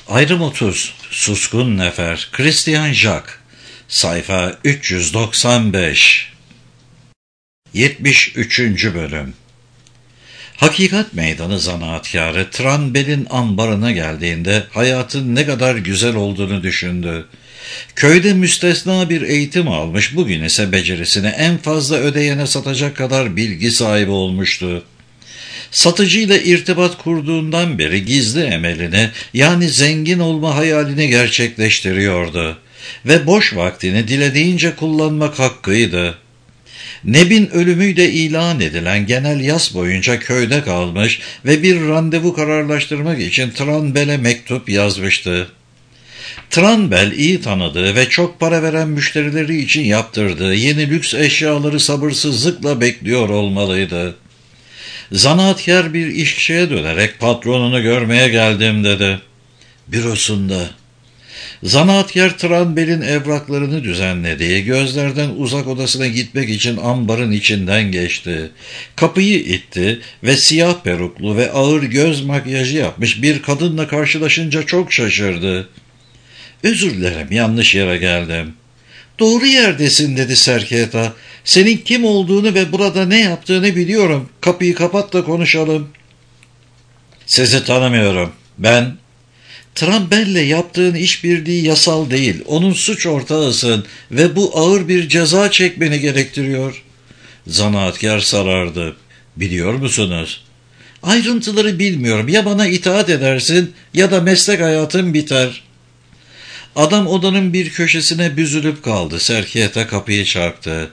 Ayrım 30. Suskun Nefer. Christian Jacques. Sayfa 395. 73. Bölüm. Hakikat Meydanı zanaatkarı Tranbel'in ambarına geldiğinde hayatın ne kadar güzel olduğunu düşündü. Köyde müstesna bir eğitim almış, bugün ise becerisini en fazla ödeyene satacak kadar bilgi sahibi olmuştu. Satıcıyla irtibat kurduğundan beri gizli emelini, yani zengin olma hayalini gerçekleştiriyordu ve boş vaktini dilediğince kullanmak hakkıydı. Neb'in ölümüyle ilan edilen genel yas boyunca köyde kalmış ve bir randevu kararlaştırmak için Tranbel'e mektup yazmıştı. Tranbel iyi tanıdığı ve çok para veren müşterileri için yaptırdığı yeni lüks eşyaları sabırsızlıkla bekliyor olmalıydı. Zanaatkar bir işçiye dönerek patronunu görmeye geldim dedi. Bürosunda. Zanaatkar Tranbel'in evraklarını düzenlediği gözlerden uzak odasına gitmek için ambarın içinden geçti. Kapıyı itti ve siyah peruklu ve ağır göz makyajı yapmış bir kadınla karşılaşınca çok şaşırdı. "Özür dilerim, yanlış yere geldim." "Doğru yerdesin," dedi Serketa. "Senin kim olduğunu ve burada ne yaptığını biliyorum. Kapıyı kapat da konuşalım." "Sizi tanımıyorum. Ben..." "Tranbel'le yaptığın işbirliği yasal değil. Onun suç ortağısın ve bu ağır bir ceza çekmeni gerektiriyor." Zanaatkar sarardı. "Biliyor musunuz?" "Ayrıntıları bilmiyorum. Ya bana itaat edersin ya da meslek hayatın biter." Adam odanın bir köşesine büzülüp kaldı. Serketa kapıyı çarptı.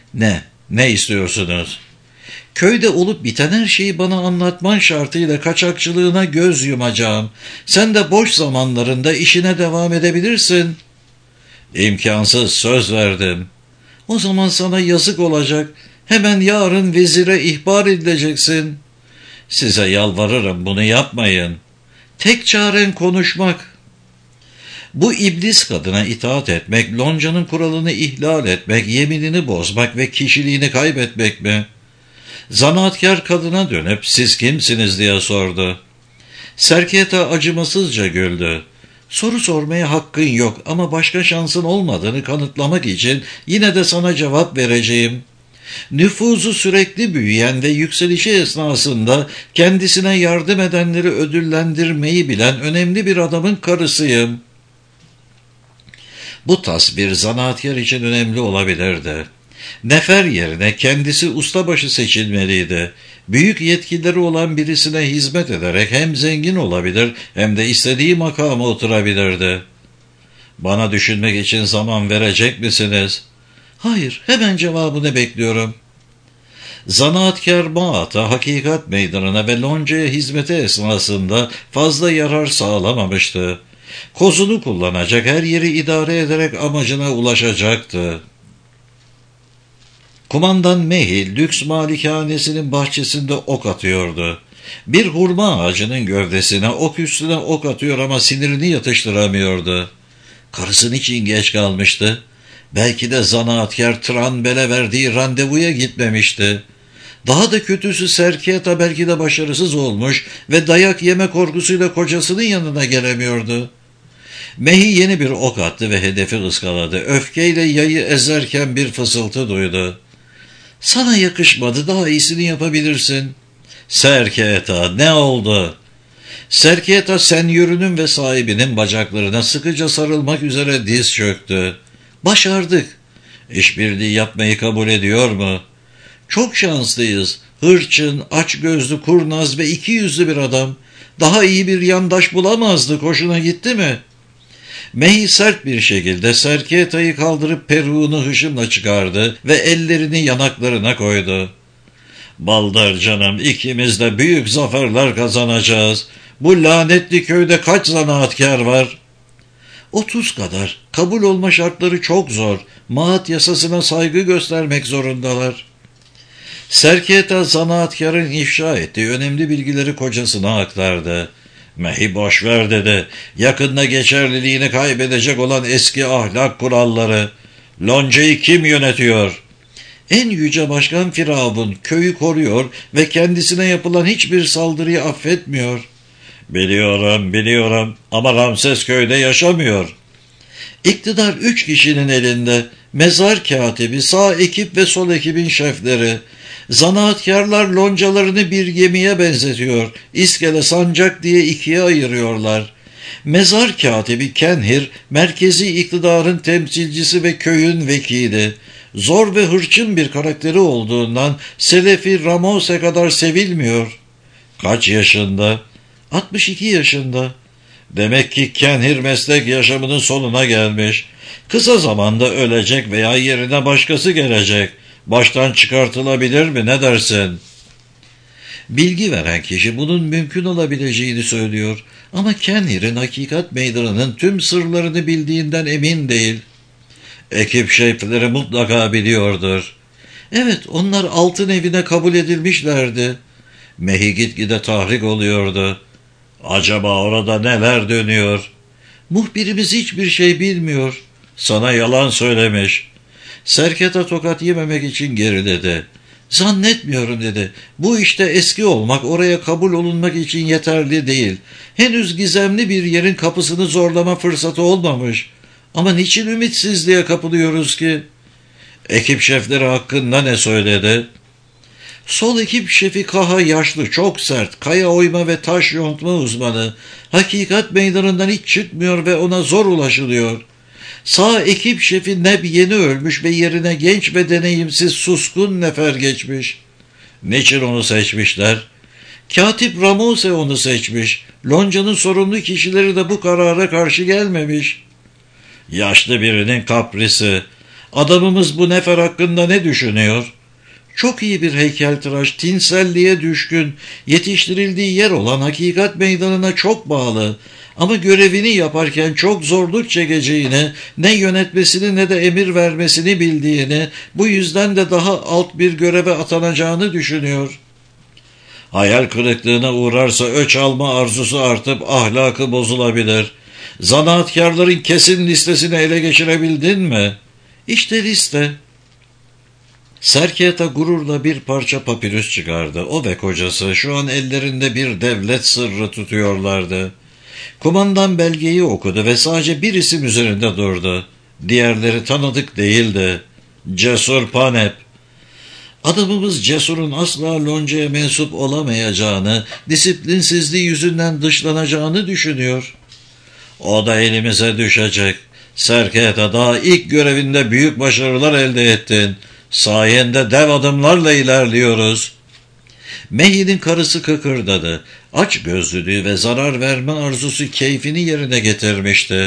Ne istiyorsunuz?" "Köyde olup biten her şeyi bana anlatman şartıyla kaçakçılığına göz yumacağım. Sen de boş zamanlarında işine devam edebilirsin." "İmkansız, söz verdim." "O zaman sana yazık olacak. Hemen yarın vezire ihbar edileceksin." "Size yalvarırım, bunu yapmayın." "Tek çaren konuşmak." Bu iblis kadına itaat etmek, loncanın kuralını ihlal etmek, yeminini bozmak ve kişiliğini kaybetmek mi? Zanaatkar kadına dönüp "Siz kimsiniz?" diye sordu. Serketa acımasızca güldü. "Soru sormaya hakkın yok ama başka şansın olmadığını kanıtlamak için yine de sana cevap vereceğim. Nüfuzu sürekli büyüyen ve yükselişi esnasında kendisine yardım edenleri ödüllendirmeyi bilen önemli bir adamın karısıyım." Bu tasvir zanaatkar için önemli olabilirdi. Nefer yerine kendisi ustabaşı seçilmeliydi. Büyük yetkileri olan birisine hizmet ederek hem zengin olabilir hem de istediği makama oturabilirdi. "Bana düşünmek için zaman verecek misiniz?" "Hayır, hemen cevabını bekliyorum." Zanaatkar Maat'a hakikat meydanına ve loncaya hizmeti esnasında fazla yarar sağlamamıştı. Kozunu kullanacak, her yeri idare ederek amacına ulaşacaktı. Kumandan Mehi lüks malikanesinin bahçesinde ok atıyordu. Bir hurma ağacının gövdesine ok üstüne ok atıyor ama sinirini yatıştıramıyordu. Karısı için geç kalmıştı? Belki de zanaatkar Tranbel'e verdiği randevuya gitmemişti. Daha da kötüsü Serketa belki de başarısız olmuş ve dayak yeme korkusuyla kocasının yanına gelemiyordu. Mehi yeni bir ok attı ve hedefi ıskaladı. Öfkeyle yayı ezerken bir fısıltı duydu. "Sana yakışmadı, daha iyisini yapabilirsin." "Serketa, ne oldu?" Serketa senyörünün ve sahibinin bacaklarına sıkıca sarılmak üzere diz çöktü. "Başardık." "İşbirliği yapmayı kabul ediyor mu?" "Çok şanslıyız. Hırçın, açgözlü, kurnaz ve ikiyüzlü bir adam. Daha iyi bir yandaş bulamazdık. Hoşuna gitti mi?" Mehi sert bir şekilde Serketa'yı kaldırıp peruğunu hışımla çıkardı ve ellerini yanaklarına koydu. "Baldır canım, ikimiz de büyük zaferler kazanacağız. Bu lanetli köyde kaç zanaatkar var?" 30 kadar. Kabul olma şartları çok zor. Maat yasasına saygı göstermek zorundalar." Serketa zanaatkarın ifşa ettiği önemli bilgileri kocasına aktardı. Mehi "Boş ver," dedi. "Yakında geçerliliğini kaybedecek olan eski ahlak kuralları. Loncayı kim yönetiyor?" "En yüce başkan Firavun köyü koruyor ve kendisine yapılan hiçbir saldırıyı affetmiyor." Biliyorum ama Ramses köyde yaşamıyor. İktidar 3 kişinin elinde. Mezar katibi, sağ ekip ve sol ekibin şefleri. Zanaatkarlar loncalarını bir gemiye benzetiyor. İskele sancak diye ikiye ayırıyorlar. Mezar katibi Kenhir, merkezi iktidarın temsilcisi ve köyün vekili. Zor ve hırçın bir karakteri olduğundan Selefi Ramos'e kadar sevilmiyor. Kaç yaşında? 62 yaşında. Demek ki Kenhir meslek yaşamının sonuna gelmiş. Kısa zamanda ölecek veya yerine başkası gelecek. Baştan çıkartılabilir mi, ne dersin? Bilgi veren kişi bunun mümkün olabileceğini söylüyor. Ama Kenhir'in hakikat meydanının tüm sırlarını bildiğinden emin değil. Ekip şefleri mutlaka biliyordur. Evet, onlar altın evine kabul edilmişlerdi. Mehi gitgide tahrik oluyordu. Acaba orada neler dönüyor? Muhbirimiz hiçbir şey bilmiyor. Sana yalan söylemiş. Serketa tokat yememek için geriledi. Zannetmiyorum dedi. Bu işte eski olmak, oraya kabul olunmak için yeterli değil. Henüz gizemli bir yerin kapısını zorlama fırsatı olmamış. Ama niçin ümitsizliğe kapılıyoruz ki? Ekip şefleri hakkında ne söyledi? Sol ekip şefi Kaha yaşlı, çok sert, kaya oyma ve taş yontma uzmanı. Hakikat meydanından hiç çıkmıyor ve ona zor ulaşılıyor. Sağ ekip şefi Neb yeni ölmüş ve yerine genç ve deneyimsiz suskun nefer geçmiş. Niçin onu seçmişler? Katip Ramose onu seçmiş. Lonca'nın sorumlu kişileri de bu karara karşı gelmemiş. Yaşlı birinin kaprisi. Adamımız bu nefer hakkında ne düşünüyor? Çok iyi bir heykeltıraş, tinselliğe düşkün, yetiştirildiği yer olan hakikat meydanına çok bağlı. Ama görevini yaparken çok zorluk çekeceğini, ne yönetmesini ne de emir vermesini bildiğini, bu yüzden de daha alt bir göreve atanacağını düşünüyor. Hayal kırıklığına uğrarsa öç alma arzusu artıp ahlakı bozulabilir. Zanaatkarların kesin listesini ele geçirebildin mi? İşte liste. Serketa gururla bir parça papirüs çıkardı. O ve kocası şu an ellerinde bir devlet sırrı tutuyorlardı. Kumandan belgeyi okudu ve sadece bir isim üzerinde durdu. Diğerleri tanıdık değildi. Cesur Panep. Adamımız Cesur'un asla Lonca'ya mensup olamayacağını, disiplinsizliği yüzünden dışlanacağını düşünüyor. O da elimize düşecek. Serketa, daha ilk görevinde büyük başarılar elde ettin. Sayende dev adımlarla ilerliyoruz. Mehi'nin karısı kıkırdadı. Aç gözlülüğü ve zarar verme arzusu keyfini yerine getirmişti.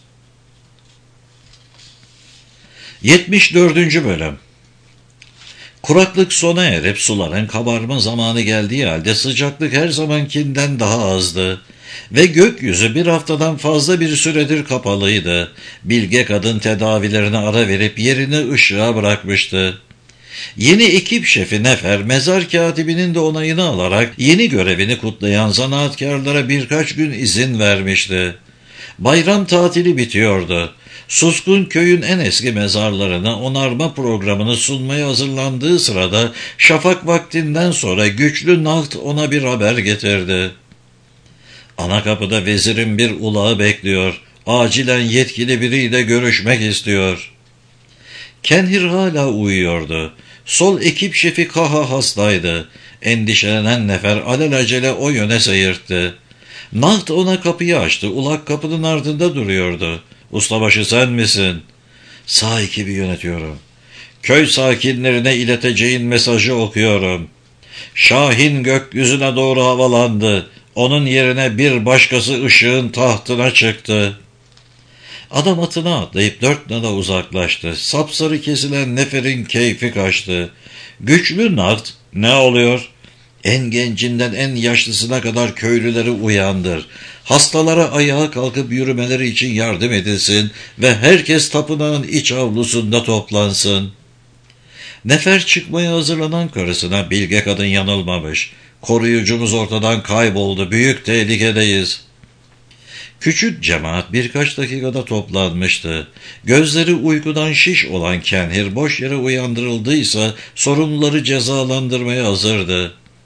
74. Bölüm. Kuraklık sona erip suların kabarma zamanı geldiği halde sıcaklık her zamankinden daha azdı. Ve gökyüzü bir haftadan fazla bir süredir kapalıydı. Bilge kadın tedavilerine ara verip yerini ışığa bırakmıştı. Yeni ekip şefi Nefer, mezar katibinin de onayını alarak yeni görevini kutlayan zanaatkarlara birkaç gün izin vermişti. Bayram tatili bitiyordu. Suskun köyün en eski mezarlarına onarma programını sunmaya hazırlandığı sırada şafak vaktinden sonra güçlü Naht ona bir haber getirdi. Ana kapıda vezirin bir ulağı bekliyor. Acilen yetkili biriyle görüşmek istiyor. Kenhir hala uyuyordu. Sol ekip şefi Kaha hastaydı. Endişelenen nefer alelacele o yöne seyirtti. Naht ona kapıyı açtı. Ulak kapının ardında duruyordu. Ustabaşı sen misin? Sağ ekibi yönetiyorum. Köy sakinlerine ileteceğin mesajı okuyorum. Şahin gökyüzüne doğru havalandı. Onun yerine bir başkası ışığın tahtına çıktı. Adam atına atlayıp 4 nala uzaklaştı. Sapsarı kesilen neferin keyfi kaçtı. Güçlü Naht, ne oluyor? En gencinden en yaşlısına kadar köylüleri uyandır. Hastalara ayağa kalkıp yürümeleri için yardım edilsin ve herkes tapınağın iç avlusunda toplansın. Nefer çıkmaya hazırlanan karısına, bilge kadın yanılmamış. Koruyucumuz ortadan kayboldu, büyük tehlikedeyiz. Küçük cemaat birkaç dakikada toplanmıştı. Gözleri uykudan şiş olan Kenhir boş yere uyandırıldıysa sorumluları cezalandırmaya hazırdı.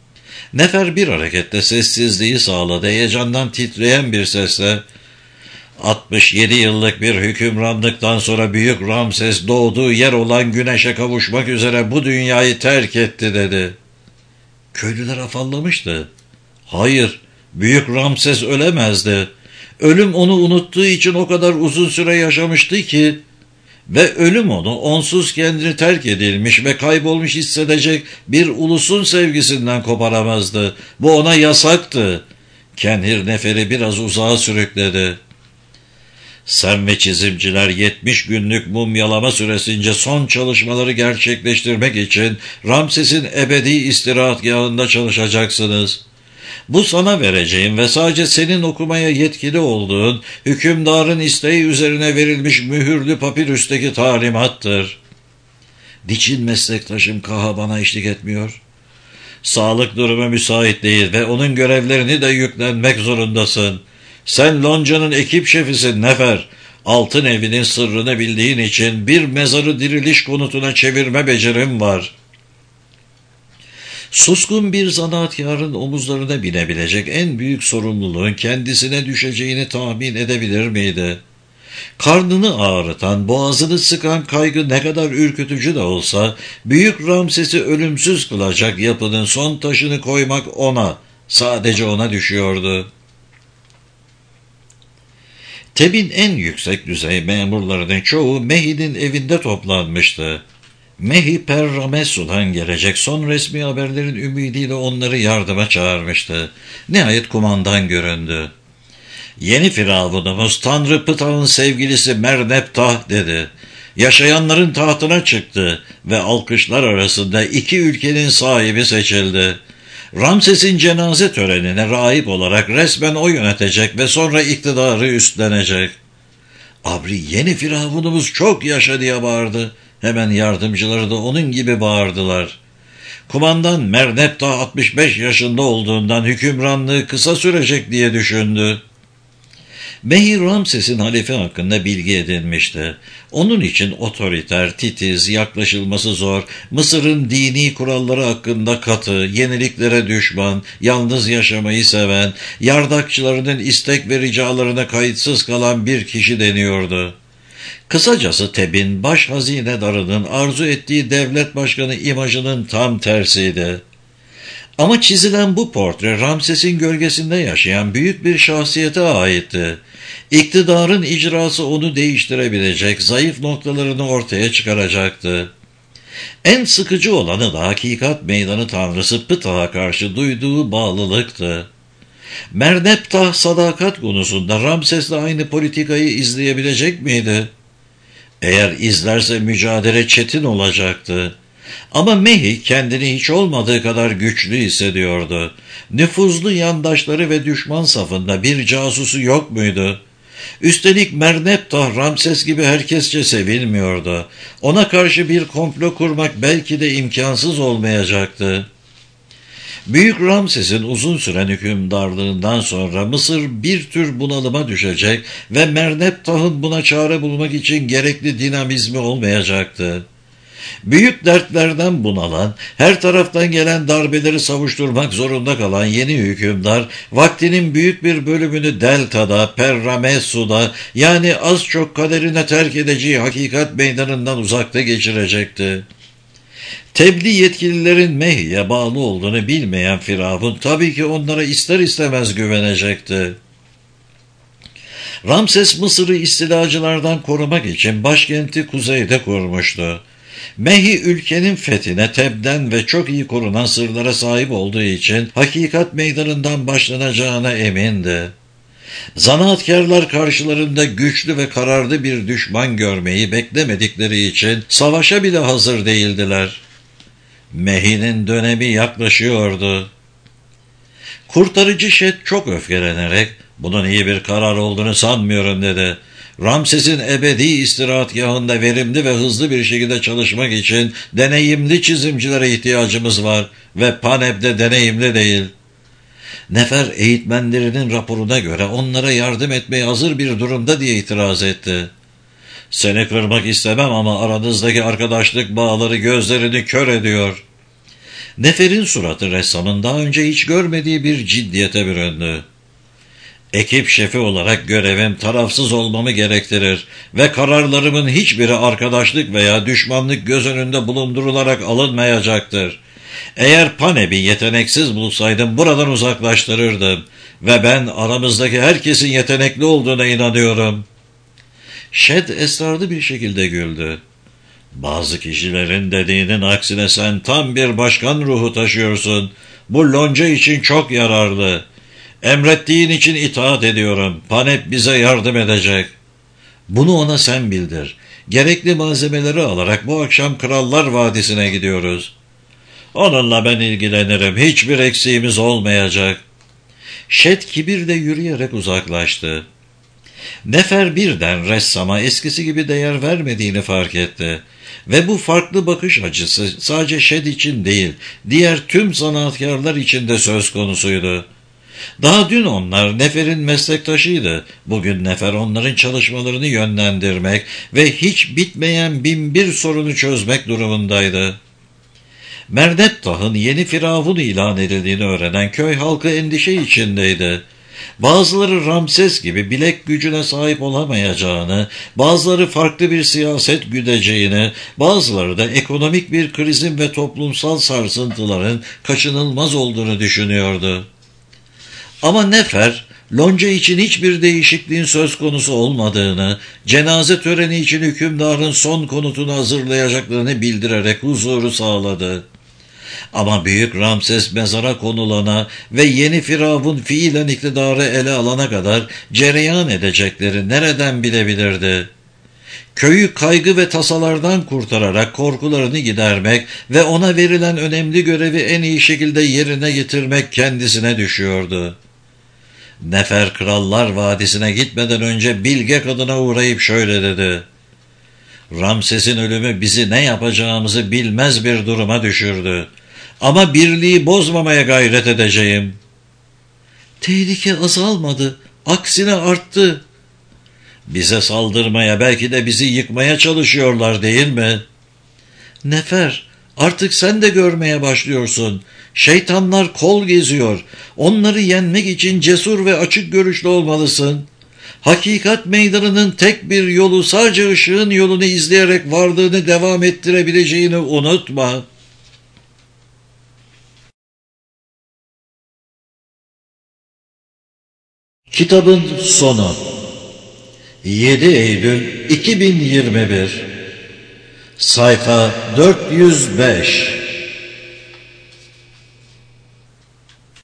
Nefer bir harekette sessizliği sağladı. Heyecandan titreyen bir sesle, 67 yıllık bir hükümranlıktan sonra Büyük Ramses doğduğu yer olan güneşe kavuşmak üzere bu dünyayı terk etti dedi. Köylüler afallamıştı. Hayır, Büyük Ramses ölemezdi. Ölüm onu unuttuğu için o kadar uzun süre yaşamıştı ki ve ölüm onu onsuz kendini terk edilmiş ve kaybolmuş hissedecek bir ulusun sevgisinden koparamazdı. Bu ona yasaktı. Kenhir Nefer'i biraz uzağa sürükledi. Sen ve çizimciler 70 günlük mumyalama süresince son çalışmaları gerçekleştirmek için Ramses'in ebedi istirahatgahında çalışacaksınız. Bu sana vereceğim ve sadece senin okumaya yetkili olduğun hükümdarın isteği üzerine verilmiş mühürlü papirüsteki talimattır. Niçin meslektaşım Kaha bana eşlik etmiyor? Sağlık durumu müsait değil ve onun görevlerini de yüklenmek zorundasın. Sen lonca'nın ekip şefisin Nefer. Altın evinin sırrını bildiğin için bir mezarı diriliş konutuna çevirme becerim var. Suskun bir zanaatkarın omuzlarına binebilecek en büyük sorumluluğun kendisine düşeceğini tahmin edebilir miydi? Karnını ağrıtan, boğazını sıkan kaygı ne kadar ürkütücü de olsa, Büyük Ramses'i ölümsüz kılacak yapının son taşını koymak ona, sadece ona düşüyordu. Teb'in en yüksek düzey memurlarının çoğu Mehi'nin evinde toplanmıştı. Mehi Perramessu'dan gelecek son resmi haberlerin ümidiyle onları yardıma çağırmıştı. Nihayet kumandan göründü. Yeni firavunumuz Tanrı Ptah'ın sevgilisi Merneptah dedi. Yaşayanların tahtına çıktı ve alkışlar arasında 2 ülkenin sahibi seçildi. Ramses'in cenaze törenine rahip olarak resmen o yönetecek ve sonra iktidarı üstlenecek. Abri yeni firavunumuz çok yaşa diye bağırdı. Hemen yardımcıları da onun gibi bağırdılar. Kumandan Merneptah 65 yaşında olduğundan hükümranlığı kısa sürecek diye düşündü. Mehi Ramses'in halife hakkında bilgi edinmişti. Onun için otoriter, titiz, yaklaşılması zor, Mısır'ın dini kuralları hakkında katı, yeniliklere düşman, yalnız yaşamayı seven, yardakçılarının istek ve ricalarına kayıtsız kalan bir kişi deniyordu. Kısacası Teb'in baş hazinedarının arzu ettiği devlet başkanı imajının tam tersiydi. Ama çizilen bu portre Ramses'in gölgesinde yaşayan büyük bir şahsiyete aitti. İktidarın icrası onu değiştirebilecek, zayıf noktalarını ortaya çıkaracaktı. En sıkıcı olanı da hakikat meydanı tanrısı Ptah'a karşı duyduğu bağlılıktı. Merneptah sadakat konusunda Ramses'le aynı politikayı izleyebilecek miydi? Eğer izlerse mücadele çetin olacaktı. Ama Mehi kendini hiç olmadığı kadar güçlü hissediyordu. Nüfuzlu yandaşları ve düşman safında bir casusu yok muydu? Üstelik Merneptah Ramses gibi herkesçe sevilmiyordu. Ona karşı bir komplo kurmak belki de imkansız olmayacaktı. Büyük Ramses'in uzun süren hükümdarlığından sonra Mısır bir tür bunalıma düşecek ve Merneptah'ın buna çare bulmak için gerekli dinamizmi olmayacaktı. Büyük dertlerden bunalan, her taraftan gelen darbeleri savuşturmak zorunda kalan yeni hükümdar, vaktinin büyük bir bölümünü Delta'da, Perramessu'da, yani az çok kaderine terk edeceği hakikat meydanından uzakta geçirecekti. Tebliğ yetkililerin Mehi'ye bağlı olduğunu bilmeyen Firavun tabii ki onlara ister istemez güvenecekti. Ramses Mısır'ı istilacılardan korumak için başkenti kuzeyde kurmuştu. Mehi ülkenin fethine Teb'den ve çok iyi korunan sırlara sahip olduğu için hakikat meydanından başlanacağına emindi. Zanaatkarlar karşılarında güçlü ve kararlı bir düşman görmeyi beklemedikleri için savaşa bile hazır değildiler. Mehi'nin dönemi yaklaşıyordu. Kurtarıcı Şet çok öfkelenerek "Bunun iyi bir karar olduğunu sanmıyorum" dedi. Ramses'in ebedi istirahatgahında verimli ve hızlı bir şekilde çalışmak için deneyimli çizimcilere ihtiyacımız var ve Paneb de deneyimli değil. Nefer eğitmenlerinin raporuna göre onlara yardım etmeye hazır bir durumda diye itiraz etti. Seni kırmak istemem ama aranızdaki arkadaşlık bağları gözlerini kör ediyor. Nefer'in suratı ressamın daha önce hiç görmediği bir ciddiyete büründü. Ekip şefi olarak görevim tarafsız olmamı gerektirir ve kararlarımın hiçbiri arkadaşlık veya düşmanlık göz önünde bulundurularak alınmayacaktır. Eğer Paneb'i yeteneksiz bulsaydım buradan uzaklaştırırdım ve ben aramızdaki herkesin yetenekli olduğuna inanıyorum. Shed esrarlı bir şekilde güldü. Bazı kişilerin dediğinin aksine sen tam bir başkan ruhu taşıyorsun. Bu lonca için çok yararlı. Emrettiğin için itaat ediyorum. Paneb bize yardım edecek. Bunu ona sen bildir. Gerekli malzemeleri alarak bu akşam Krallar Vadisi'ne gidiyoruz. Onunla ben ilgilenirim. Hiçbir eksiğimiz olmayacak. Shed kibirle yürüyerek uzaklaştı. Nefer birden ressama eskisi gibi değer vermediğini fark etti. Ve bu farklı bakış açısı sadece Shed için değil, diğer tüm sanatkarlar için de söz konusuydu. Daha dün onlar Nefer'in meslektaşıydı. Bugün Nefer onların çalışmalarını yönlendirmek ve hiç bitmeyen binbir sorunu çözmek durumundaydı. Mernettah'ın yeni firavun ilan edildiğini öğrenen köy halkı endişe içindeydi. Bazıları Ramses gibi bilek gücüne sahip olamayacağını, bazıları farklı bir siyaset güdeceğini, bazıları da ekonomik bir krizin ve toplumsal sarsıntıların kaçınılmaz olduğunu düşünüyordu. Ama Nefer, lonca için hiçbir değişikliğin söz konusu olmadığını, cenaze töreni için hükümdarın son konutunu hazırlayacaklarını bildirerek huzuru sağladı. Ama Büyük Ramses mezara konulana ve yeni firavun fiilen iktidarı ele alana kadar cereyan edecekleri nereden bilebilirdi? Köyü kaygı ve tasalardan kurtararak korkularını gidermek ve ona verilen önemli görevi en iyi şekilde yerine getirmek kendisine düşüyordu. Nefer Krallar Vadisi'ne gitmeden önce bilge kadına uğrayıp şöyle dedi: Ramses'in ölümü bizi ne yapacağımızı bilmez bir duruma düşürdü. Ama birliği bozmamaya gayret edeceğim. Tehlike azalmadı, aksine arttı. Bize saldırmaya, belki de bizi yıkmaya çalışıyorlar değil mi? Nefer, artık sen de görmeye başlıyorsun. Şeytanlar kol geziyor. Onları yenmek için cesur ve açık görüşlü olmalısın. Hakikat meydanının tek bir yolu, sadece ışığın yolunu izleyerek varlığını devam ettirebileceğini unutma. Kitabın sonu 7 Eylül 2021 Sayfa 405